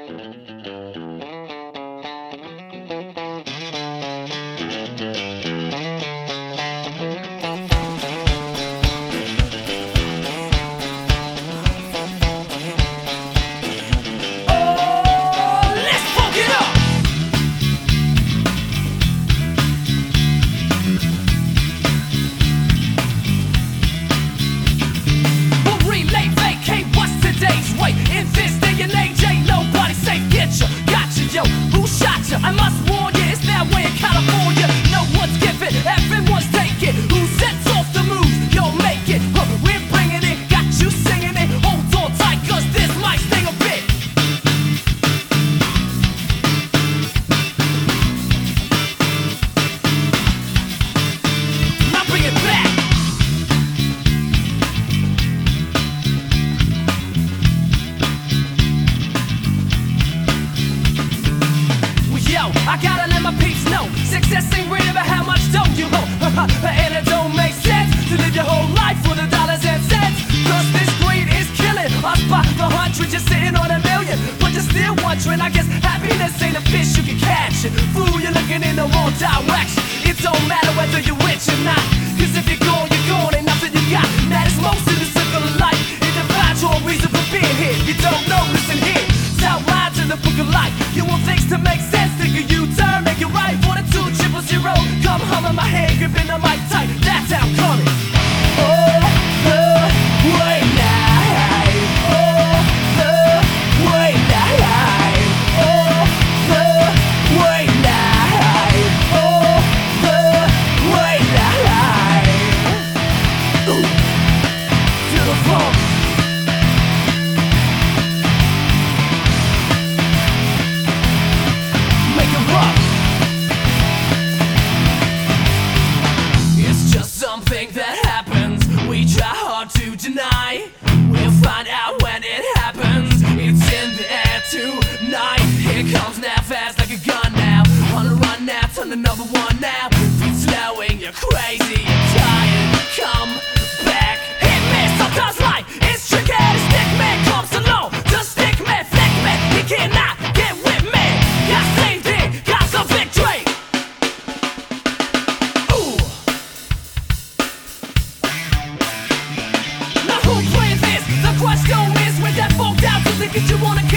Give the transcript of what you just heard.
I must warn you, it's that way in California. No one's giving, everyone's taking. Who sets off the moves? You'll make it. We're bringing it, got you singing it. Hold on tight, cause this might sting a bit. Now bring it back. I gotta let my peeps know success ain't real about how much dough you hold. And it don't make sense to live your whole life for the dollars and cents. Cause this greed is killing us by the hundred, just sitting on a million. But you're still wondering, I guess happiness ain't a fish you can catch. Fool, you're looking in the wrong direction. It don't matter whether you're rich or not, cause if you're gone, ain't nothing you got. Matters most in the circle of life. It defines your reason for being here. You don't know, listen here. It's outlines in the book of life. You want things to make sense. U-turn, make it right for the 200. Come humming my hand, gripping the mic tight. That's how I'm coming. Oh, the way now. Oh, the way now. Oh, the way now. Oh, the way now. Ooh, to the funk. Something that happens, we try hard to deny. We'll find out when it happens. It's in the air tonight. Here comes now, fast like a gun now. On the run now, turn to number one now. Feet slowing, you're crazy, you're tired. Come back, hit me. Sometimes life is tricky. The stick man comes along, the stick man, flick me. He cannot get with me. Got saved it, got some victory. The question is, with that folk down to think that you wanna